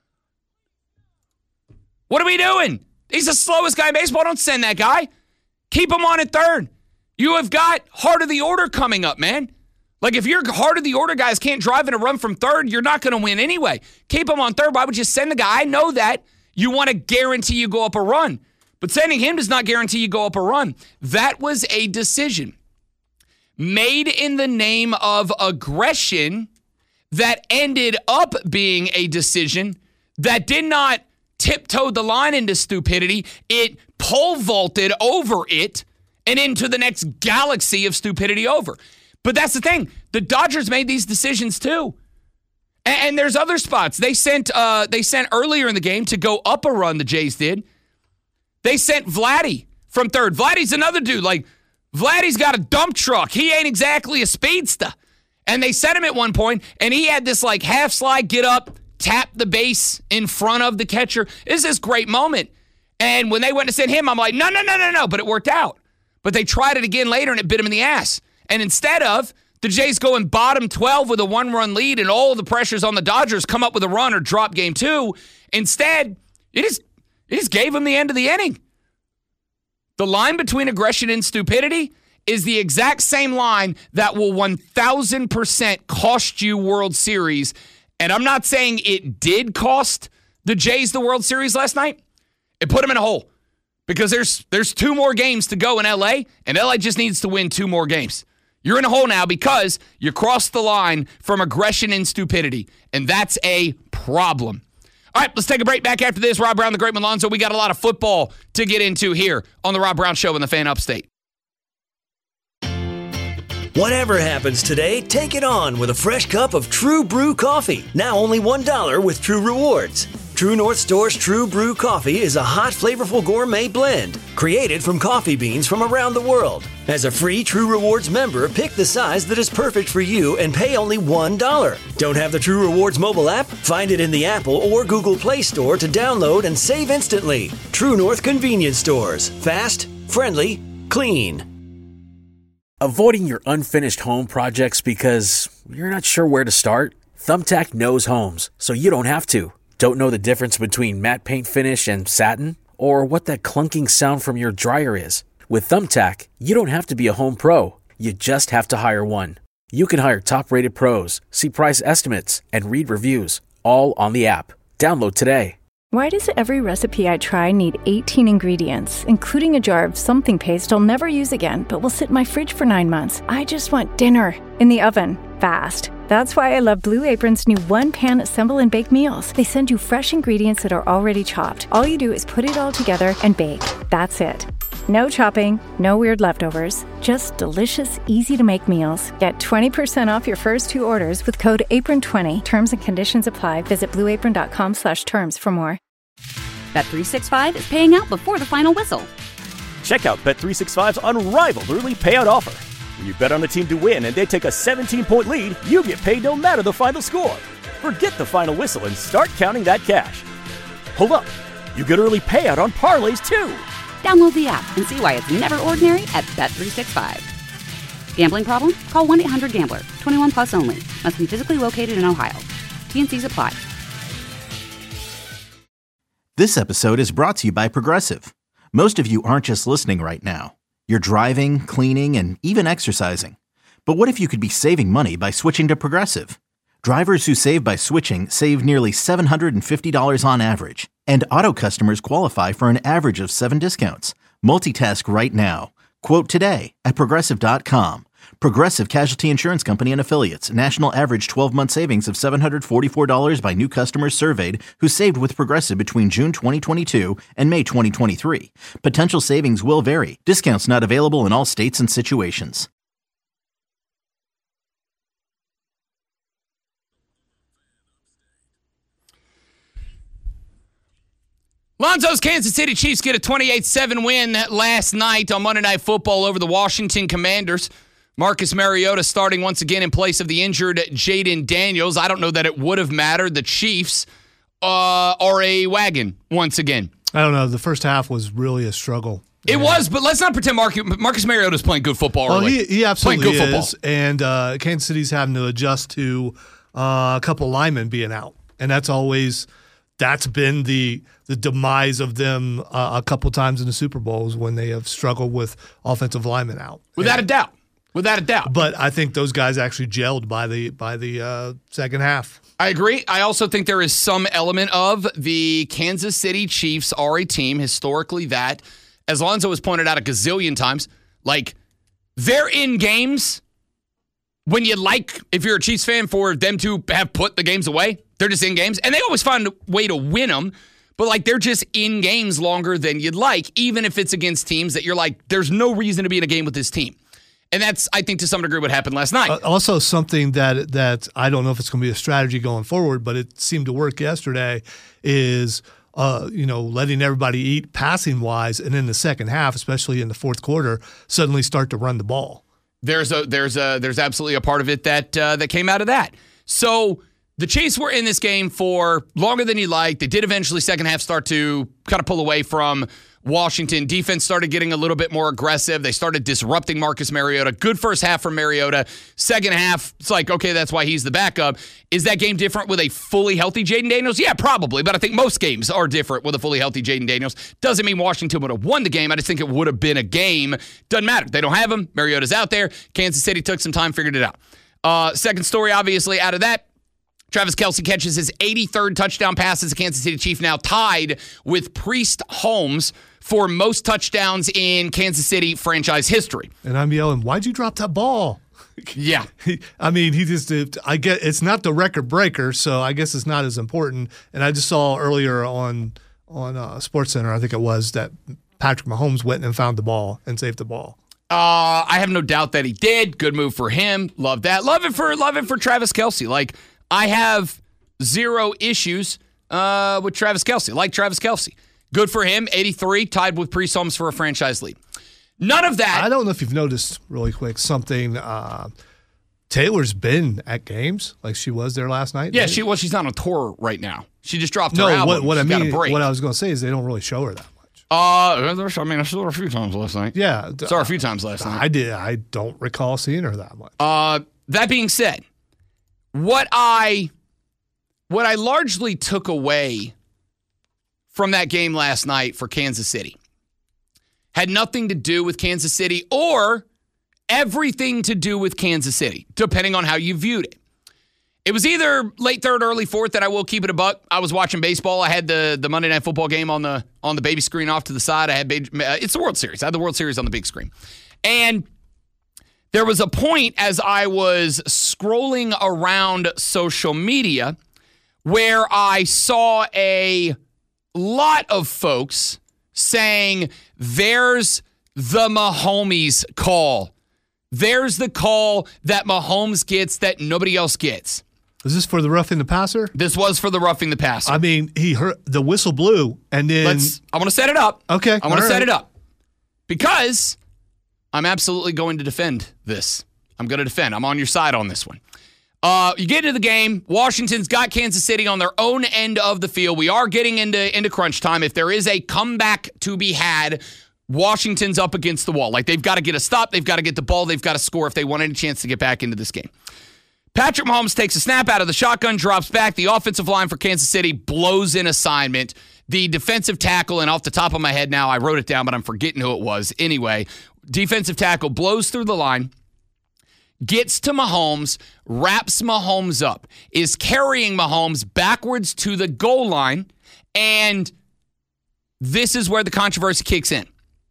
What are we doing? He's the slowest guy in baseball. Don't send that guy. Keep him on at third. You have got heart of the order coming up, man. Like, if your heart of the order guys can't drive in a run from third, you're not going to win anyway. Keep him on third. Why would you send the guy? I know that you want to guarantee you go up a run. But sending him does not guarantee you go up a run. That was a decision made in the name of aggression that ended up being a decision that did not tiptoe the line into stupidity. It pole vaulted over it and into the next galaxy of stupidity over. But that's the thing. The Dodgers made these decisions too. And there's other spots. They sent earlier in the game to go up a run, the Jays did. They sent Vladdy from third. Vladdy's another dude. Like, Vladdy's got a dump truck. He ain't exactly a speedster. And they sent him at one point, and he had this like half slide, get up, tap the base in front of the catcher. This is this great moment. And when they went to send him, I'm like, no. But it worked out. But they tried it again later, and it bit him in the ass. And instead of the Jays going bottom 12 with a 1-run lead and all the pressures on the Dodgers come up with a run or drop game 2, instead, it just gave them the end of the inning. The line between aggression and stupidity is the exact same line that will 1,000% cost you World Series. And I'm not saying it did cost the Jays the World Series last night. It put them in a hole because there's 2 more games to go in L.A., and L.A. just needs to win 2 more games. You're in a hole now because you crossed the line from aggression and stupidity, and that's a problem. All right, let's take a break. Back after this. Rob Brown, the Great Malonzo. We got a lot of football to get into here on the Rob Brown Show in the Fan Upstate. Whatever happens today, take it on with a fresh cup of True Brew coffee. Now only $1 with True Rewards. True North Store's True Brew coffee is a hot, flavorful gourmet blend created from coffee beans from around the world. As a free True Rewards member, pick the size that is perfect for you and pay only $1. Don't have the True Rewards mobile app? Find it in the Apple or Google Play Store to download and save instantly. True North Convenience Stores. Fast, friendly, clean. Avoiding your unfinished home projects because you're not sure where to start? Thumbtack knows homes, so you don't have to. Don't know the difference between matte paint finish and satin? Or what that clunking sound from your dryer is? With Thumbtack, you don't have to be a home pro. You just have to hire one. You can hire top-rated pros, see price estimates, and read reviews, all on the app. Download today. Why does every recipe I try need 18 ingredients, including a jar of something paste I'll never use again, but will sit in my fridge for 9 months? I just want dinner in the oven, fast. That's why I love Blue Apron's new one-pan assemble and bake meals. They send you fresh ingredients that are already chopped. All you do is put it all together and bake. That's it. No chopping, no weird leftovers, just delicious, easy-to-make meals. Get 20% off your first 2 orders with code APRON20. Terms and conditions apply. Visit blueapron.com/terms for more. Bet365 is paying out before the final whistle. Check out Bet365's unrivaled early payout offer. When you bet on a team to win and they take a 17-point lead, you get paid no matter the final score. Forget the final whistle and start counting that cash. Hold up. You get early payout on parlays, too. Download the app and see why it's never ordinary at Bet365. Gambling problem? Call 1-800-GAMBLER. 21 plus only. Must be physically located in Ohio. T&Cs apply. This episode is brought to you by Progressive. Most of you aren't just listening right now. You're driving, cleaning, and even exercising. But what if you could be saving money by switching to Progressive? Drivers who save by switching save nearly $750 on average. And auto customers qualify for an average of 7 discounts. Multitask right now. Quote today at Progressive.com. Progressive Casualty Insurance Company and Affiliates. National average 12-month savings of $744 by new customers surveyed who saved with Progressive between June 2022 and May 2023. Potential savings will vary. Discounts not available in all states and situations. Lonzo's Kansas City Chiefs get a 28-7 win last night on Monday Night Football over the Washington Commanders. Marcus Mariota starting once again in place of the injured Jaden Daniels. I don't know that it would have mattered. The Chiefs are a wagon once again. I don't know. The first half was really a struggle. It was, but let's not pretend Marcus Mariota's playing good football early. Well, he absolutely is. Football. And Kansas City's having to adjust to a couple linemen being out. And that's been the demise of them a couple times in the Super Bowls when they have struggled with offensive linemen out. Without a doubt. But I think those guys actually gelled by the second half. I agree. I also think there is some element of the Kansas City Chiefs are a team historically that, as Lonzo has pointed out a gazillion times, like they're in games when you like, if you're a Chiefs fan, for them to have put the games away. They're just in games, and they always find a way to win them. But, like, they're just in games longer than you'd like, even if it's against teams that you're like, there's no reason to be in a game with this team. And that's, I think, to some degree what happened last night. Also, something that I don't know if it's going to be a strategy going forward, but it seemed to work yesterday is, letting everybody eat passing-wise, and in the second half, especially in the fourth quarter, suddenly start to run the ball. There's absolutely a part of it that came out of that. So the Chiefs were in this game for longer than you like. They did eventually, second half, start to kind of pull away from Washington. Defense started getting a little bit more aggressive. They started disrupting Marcus Mariota. Good first half from Mariota. Second half, it's like, okay, that's why he's the backup. Is that game different with a fully healthy Jaden Daniels? Yeah, probably, but I think most games are different with a fully healthy Jaden Daniels. Doesn't mean Washington would have won the game. I just think it would have been a game. Doesn't matter. They don't have him. Mariota's out there. Kansas City took some time, figured it out. Second story, obviously, out of that, Travis Kelce catches his 83rd touchdown pass as a Kansas City Chief, now tied with Priest Holmes for most touchdowns in Kansas City franchise history. And I'm yelling, why'd you drop that ball? Yeah. I get it's not the record breaker, so I guess it's not as important. And I just saw earlier on SportsCenter, I think it was, that Patrick Mahomes went and found the ball and saved the ball. I have no doubt that he did. Good move for him. Love that. Love it for Travis Kelce. Like, I have zero issues with Travis Kelce. Like Travis Kelce. Good for him. 83, tied with Priest Holmes for a franchise lead. None of that. I don't know if you've noticed, really quick, something. Taylor's been at games like she was there last night. Yeah, she's not on tour right now. She just dropped her album. What I was going to say is they don't really show her that much. I saw her a few times last night. Yeah. Saw her a few times last night. I did. I don't recall seeing her that much. That being said, what I largely took away from that game last night for Kansas City had nothing to do with Kansas City or everything to do with Kansas City, depending on how you viewed it. It was either late third, early fourth, that I will keep it a buck. I was watching baseball. I had the Monday Night Football game on the baby screen off to the side. It's the World Series. I had the World Series on the big screen. And there was a point as I was scrolling around social media where I saw a lot of folks saying, there's the Mahomes call. There's the call that Mahomes gets that nobody else gets. Is this for the roughing the passer? This was for the roughing the passer. I mean, he heard the whistle blew, and then I want to set it up. Okay, I want to set it up because I'm absolutely going to defend this. I'm going to defend. I'm on your side on this one. You get into the game. Washington's got Kansas City on their own end of the field. We are getting into crunch time. If there is a comeback to be had, Washington's up against the wall. Like, they've got to get a stop. They've got to get the ball. They've got to score if they want any chance to get back into this game. Patrick Mahomes takes a snap out of the shotgun, drops back. The offensive line for Kansas City blows an assignment. the defensive tackle, and off the top of my head now, I wrote it down, but I'm forgetting who it was. Anyway, defensive tackle blows through the line, gets to Mahomes, wraps Mahomes up, is carrying Mahomes backwards to the goal line, and this is where the controversy kicks in.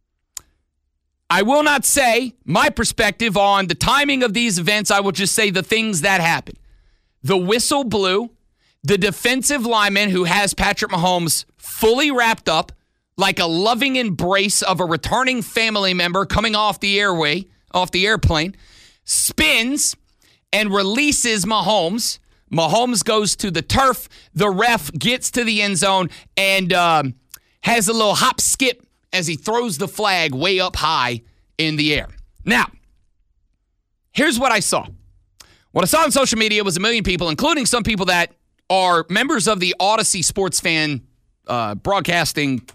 I will not say my perspective on the timing of these events. I will just say the things that happened. The whistle blew. The defensive lineman who has Patrick Mahomes fully wrapped up like a loving embrace of a returning family member coming off the airplane, spins and releases Mahomes. Mahomes goes to the turf. The ref gets to the end zone and has a little hop skip as he throws the flag way up high in the air. Now, here's what I saw. What I saw on social media was a million people, including some people that are members of the Odyssey Sports Fan broadcasting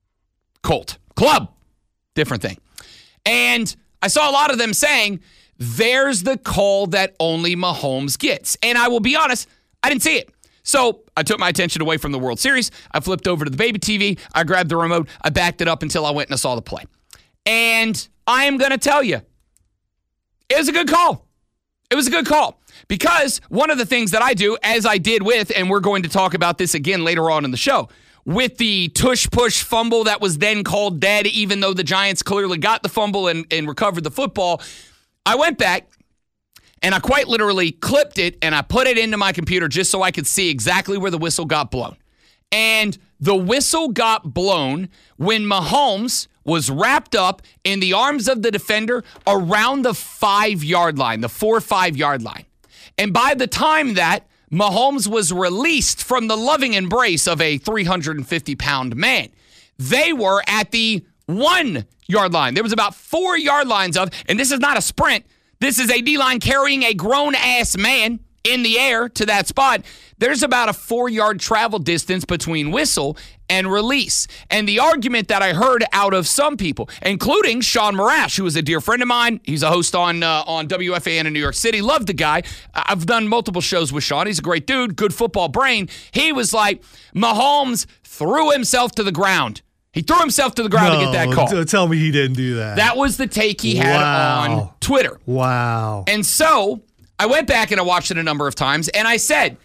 club. Different thing. And I saw a lot of them saying, there's the call that only Mahomes gets. And I will be honest, I didn't see it. So I took my attention away from the World Series. I flipped over to the baby TV. I grabbed the remote. I backed it up until I went and I saw the play. And I am going to tell you, it was a good call. It was a good call. Because one of the things that I do, as I did with, and we're going to talk about this again later on in the show, with the tush-push fumble that was then called dead, even though the Giants clearly got the fumble and recovered the football, I went back and I quite literally clipped it and I put it into my computer just so I could see exactly where the whistle got blown. And the whistle got blown when Mahomes was wrapped up in the arms of the defender around the 5-yard line, the 4-5-yard line. And by the time that Mahomes was released from the loving embrace of a 350-pound man, they were at the 1-yard line. There was about 4 yard lines of, and this is not a sprint, this is a D-line carrying a grown-ass man in the air to that spot. There's about a 4-yard travel distance between whistle and release. And the argument that I heard out of some people, including Sean Marash, who is a dear friend of mine, he's a host on WFAN in New York City, love the guy. I've done multiple shows with Sean. He's a great dude, good football brain. He was like, Mahomes threw himself to the ground. He threw himself to the ground to get that call. Tell me he didn't do that. That was the take he had on Twitter. Wow. And so I went back and I watched it a number of times, and I said,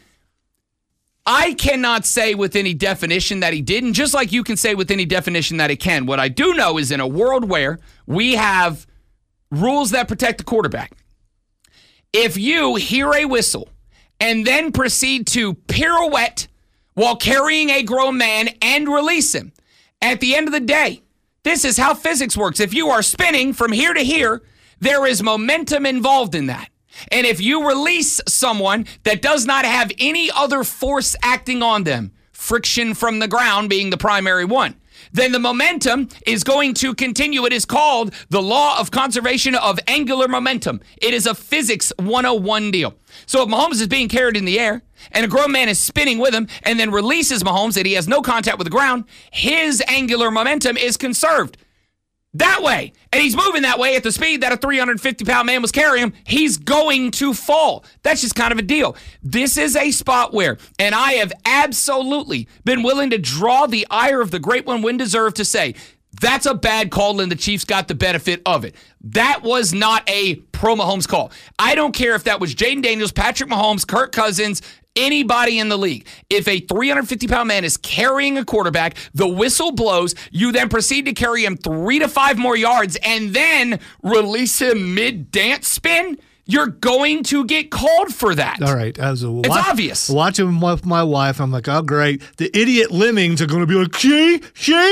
I cannot say with any definition that he didn't, just like you can say with any definition that he can. What I do know is in a world where we have rules that protect the quarterback, if you hear a whistle and then proceed to pirouette while carrying a grown man and release him, at the end of the day, this is how physics works. If you are spinning from here to here, there is momentum involved in that. And if you release someone that does not have any other force acting on them, friction from the ground being the primary one, then the momentum is going to continue. It is called the law of conservation of angular momentum. It is a physics 101 deal. So if Mahomes is being carried in the air and a grown man is spinning with him and then releases Mahomes and he has no contact with the ground, his angular momentum is conserved. That way, and he's moving that way at the speed that a 350-pound man was carrying him, he's going to fall. That's just kind of a deal. This is a spot where, and I have absolutely been willing to draw the ire of the great one when deserved to say, that's a bad call and the Chiefs got the benefit of it. That was not a pro-Mahomes call. I don't care if that was Jaden Daniels, Patrick Mahomes, Kirk Cousins, anybody in the league. If a 350-pound man is carrying a quarterback, the whistle blows, you then proceed to carry him 3 to 5 more yards and then release him mid-dance spin, you're going to get called for that. All right. It's obvious. Watching with my wife, I'm like, oh, great. The idiot lemmings are going to be like, see?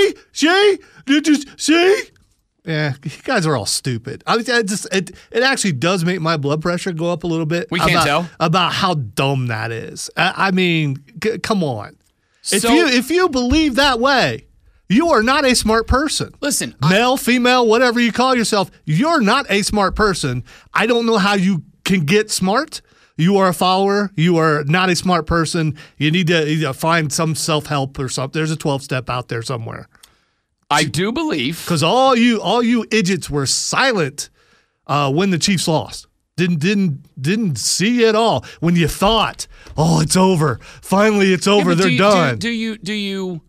Did you see? Yeah, you guys are all stupid. It actually does make my blood pressure go up a little bit. We can't tell about how dumb that is. I mean, come on. If you believe that way, you are not a smart person. Listen, male, female, whatever you call yourself, you're not a smart person. I don't know how you can get smart. You are a follower. You are not a smart person. You need to find some self-help or something. There's a 12-step out there somewhere. I do believe, because all you idiots were silent when the Chiefs lost. Didn't see it all when you thought, oh, it's over. Finally, it's over. They're done. Do you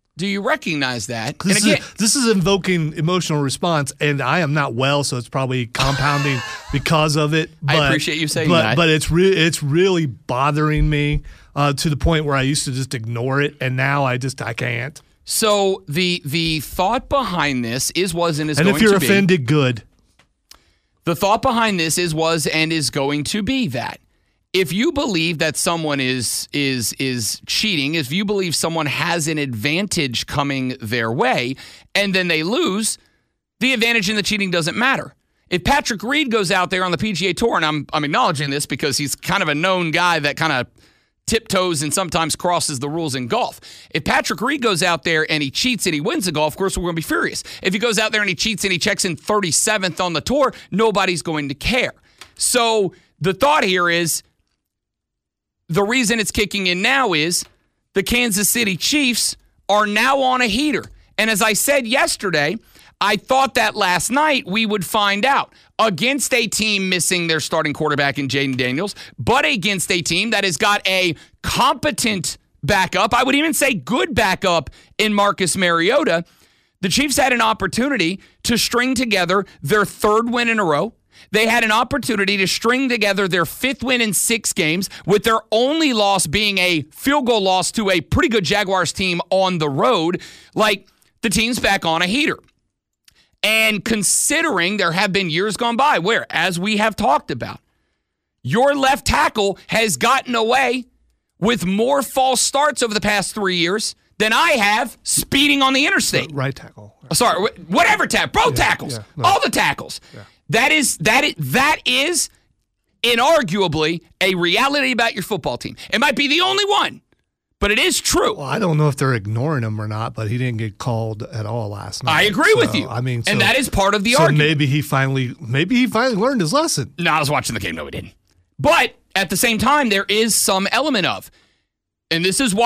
Do you recognize that? This is invoking emotional response, and I am not well, so it's probably compounding because of it. But, I appreciate you saying that. But it's really bothering me to the point where I used to just ignore it, and now I can't. So the thought behind this was and is and going to be. And if you're offended, good. The thought behind this was and is going to be that if you believe that someone is cheating, if you believe someone has an advantage coming their way, and then they lose, the advantage in the cheating doesn't matter. If Patrick Reed goes out there on the PGA Tour, and I'm acknowledging this because he's kind of a known guy that kind of tiptoes and sometimes crosses the rules in golf. If Patrick Reed goes out there and he cheats and he wins the golf course, we're going to be furious. If he goes out there and he cheats and he checks in 37th on the tour, nobody's going to care. So the thought here is, the reason it's kicking in now is the Kansas City Chiefs are now on a heater. And as I said yesterday, I thought that last night we would find out against a team missing their starting quarterback in Jaden Daniels, but against a team that has got a competent backup, I would even say good backup in Marcus Mariota. The Chiefs had an opportunity to string together their third win in a row. They had an opportunity to string together their fifth win in 6 games, with their only loss being a field goal loss to a pretty good Jaguars team on the road. Like, the team's back on a heater. And considering there have been years gone by where, as we have talked about, your left tackle has gotten away with more false starts over the past 3 years than I have speeding on the interstate. Right tackle. Sorry, whatever tackle. Both tackles. Yeah, no. All the tackles. Yeah. That is inarguably a reality about your football team. It might be the only one, but it is true. Well, I don't know if they're ignoring him or not, but he didn't get called at all last night. I agree with you. I mean, and that is part of the argument. Maybe he finally learned his lesson. No, I was watching the game. No, he didn't. But at the same time, there is some element of, and this is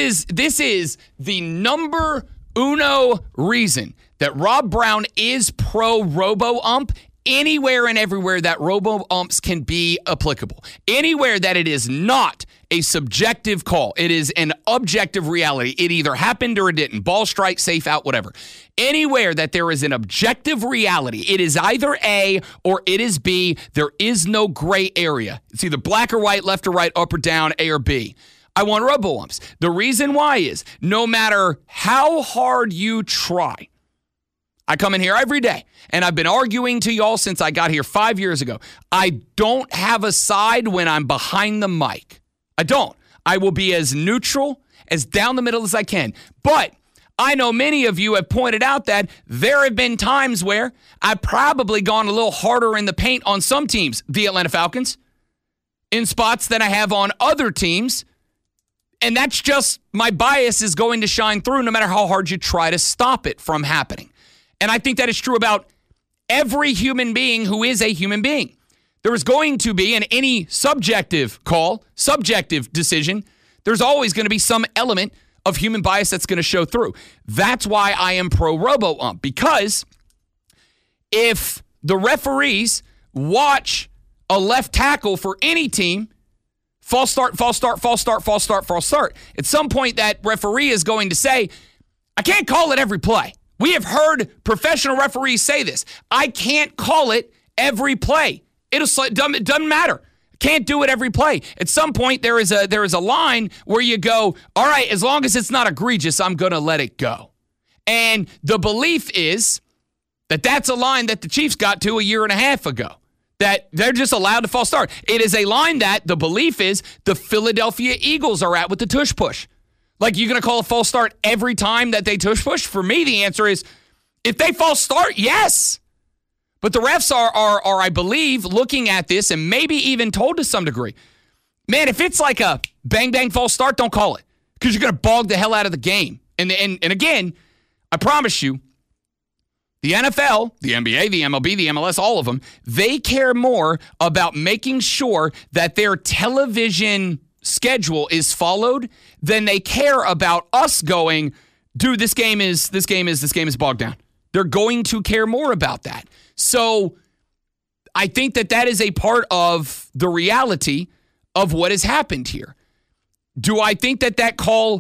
the number uno reason that Rob Brown is pro robo-ump. Anywhere and everywhere that robo-umps can be applicable. Anywhere that it is not a subjective call. It is an objective reality. It either happened or it didn't. Ball, strike, safe, out, whatever. Anywhere that there is an objective reality, it is either A or it is B. There is no gray area. It's either black or white, left or right, up or down, A or B. I want robo-umps. The reason why is no matter how hard you try, I come in here every day, and I've been arguing to y'all since I got here 5 years ago. I don't have a side when I'm behind the mic. I don't. I will be as neutral, as down the middle as I can. But I know many of you have pointed out that there have been times where I've probably gone a little harder in the paint on some teams, the Atlanta Falcons, in spots than I have on other teams. And that's just my bias is going to shine through no matter how hard you try to stop it from happening. And I think that is true about every human being who is a human being. There is going to be, in any subjective call, subjective decision, there's always going to be some element of human bias that's going to show through. That's why I am pro robo-ump, because if the referees watch a left tackle for any team, false start, false start, false start, false start, false start, at some point that referee is going to say, I can't call it every play. We have heard professional referees say this. I can't call it every play. It doesn't matter. Can't do it every play. At some point, there is a line where you go, all right, as long as it's not egregious, I'm going to let it go. And the belief is that that's a line that the Chiefs got to a year and a half ago, that they're just allowed to false start. It is a line that the belief is the Philadelphia Eagles are at with the tush push. Like, you're going to call a false start every time that they tush push? For me, the answer is, if they false start, yes. But the refs are, I believe, looking at this and maybe even told to some degree, man, if it's like a bang-bang false start, don't call it, because you're going to bog the hell out of the game. And again, I promise you, the NFL, the NBA, the MLB, the MLS, all of them, they care more about making sure that their television schedule is followed than they care about us going, dude, this game is bogged down. They're going to care more about that. So I think that is a part of the reality of what has happened here. Do I think that call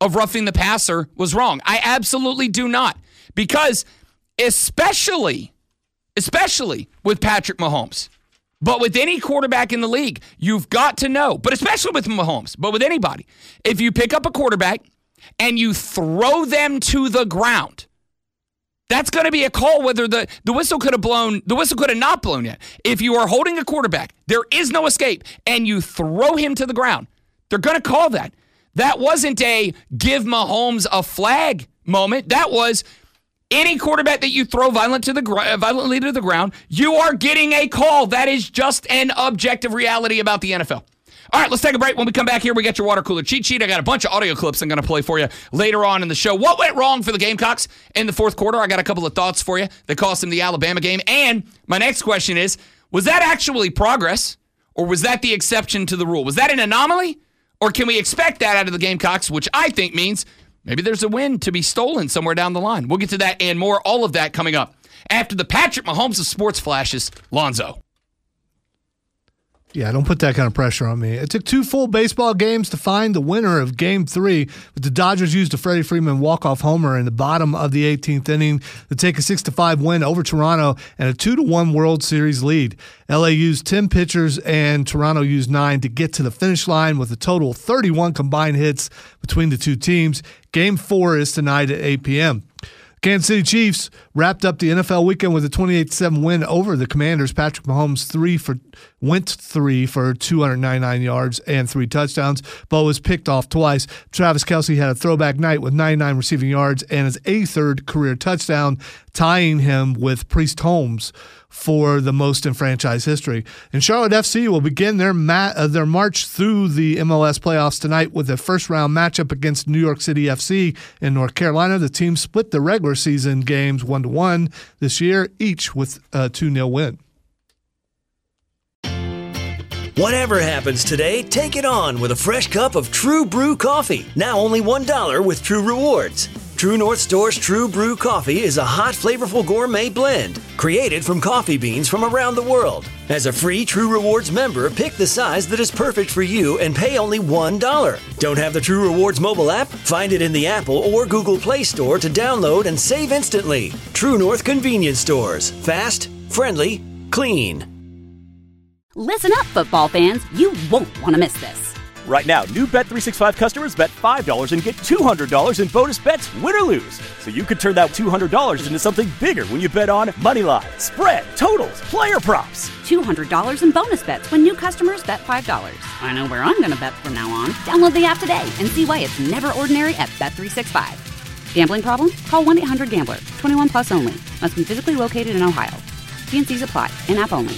of roughing the passer was wrong. I absolutely do not. Because especially with Patrick Mahomes, but with any quarterback in the league, you've got to know, but especially with Mahomes, but with anybody, if you pick up a quarterback and you throw them to the ground, that's going to be a call whether the whistle could have not blown yet. If you are holding a quarterback, there is no escape, and you throw him to the ground, they're going to call that. That wasn't a give Mahomes a flag moment. That was any quarterback that you throw violently to the ground, you are getting a call. That is just an objective reality about the NFL. All right, let's take a break. When we come back here, we got your water cooler cheat sheet. I got a bunch of audio clips I'm going to play for you later on in the show. What went wrong for the Gamecocks in the fourth quarter? I got a couple of thoughts for you that cost them the Alabama game. And my next question is, was that actually progress, or was that the exception to the rule? Was that an anomaly, or can we expect that out of the Gamecocks, which I think means maybe there's a win to be stolen somewhere down the line? We'll get to that and more, all of that coming up after the Patrick Mahomes of sports flashes. Lonzo. Yeah, don't put that kind of pressure on me. It took 2 full baseball games to find the winner of Game 3, but the Dodgers used a Freddie Freeman walk-off homer in the bottom of the 18th inning to take a 6-5 win over Toronto and a 2-1 World Series lead. LA used 10 pitchers and Toronto used 9 to get to the finish line with a total of 31 combined hits between the two teams. Game 4 is tonight at 8 p.m. Kansas City Chiefs wrapped up the NFL weekend with a 28-7 win over the Commanders. Patrick Mahomes went 3 for 299 yards and 3 touchdowns, but was picked off twice. Travis Kelce had a throwback night with 99 receiving yards and his 83rd career touchdown, tying him with Priest Holmes for the most in franchise history. And Charlotte FC will begin their march through the MLS playoffs tonight with a first-round matchup against New York City FC in North Carolina. The team split the regular season games 1-1 this year, each with a 2-0 win. Whatever happens today, take it on with a fresh cup of True Brew coffee. Now only $1 with True Rewards. True North Store's True Brew Coffee is a hot, flavorful gourmet blend created from coffee beans from around the world. As a free True Rewards member, pick the size that is perfect for you and pay only $1. Don't have the True Rewards mobile app? Find it in the Apple or Google Play Store to download and save instantly. True North Convenience Stores. Fast, friendly, clean. Listen up, football fans. You won't want to miss this. Right now, new Bet365 customers bet $5 and get $200 in bonus bets, win or lose. So you could turn that $200 into something bigger when you bet on moneyline, spread, totals, player props. $200 in bonus bets when new customers bet $5. I know where I'm going to bet from now on. Download the app today and see why it's never ordinary at Bet365. Gambling problem? Call 1-800-GAMBLER. 21 plus only. Must be physically located in Ohio. T&Cs apply. In-app only.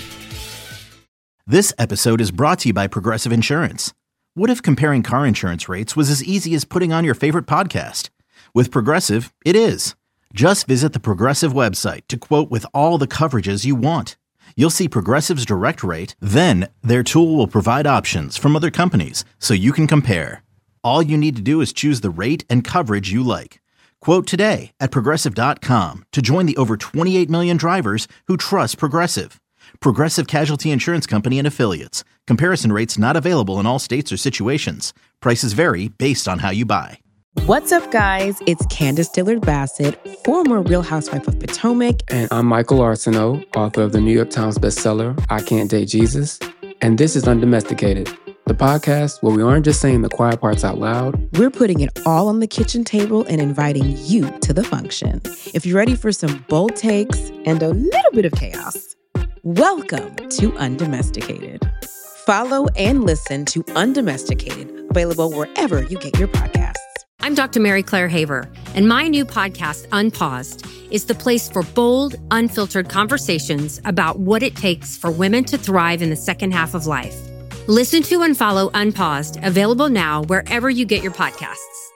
This episode is brought to you by Progressive Insurance. What if comparing car insurance rates was as easy as putting on your favorite podcast? With Progressive, it is. Just visit the Progressive website to quote with all the coverages you want. You'll see Progressive's direct rate, then their tool will provide options from other companies so you can compare. All you need to do is choose the rate and coverage you like. Quote today at Progressive.com to join the over 28 million drivers who trust Progressive. Progressive Casualty Insurance Company and Affiliates. Comparison rates not available in all states or situations. Prices vary based on how you buy. What's up, guys? It's Candace Dillard-Bassett, former Real Housewife of Potomac. And I'm Michael Arsenault, author of the New York Times bestseller, I Can't Date Jesus. And this is Undomesticated, the podcast where we aren't just saying the quiet parts out loud. We're putting it all on the kitchen table and inviting you to the function. If you're ready for some bold takes and a little bit of chaos, welcome to Undomesticated. Follow and listen to Undomesticated, available wherever you get your podcasts. I'm Dr. Mary Claire Haver, and my new podcast, Unpaused, is the place for bold, unfiltered conversations about what it takes for women to thrive in the second half of life. Listen to and follow Unpaused, available now wherever you get your podcasts.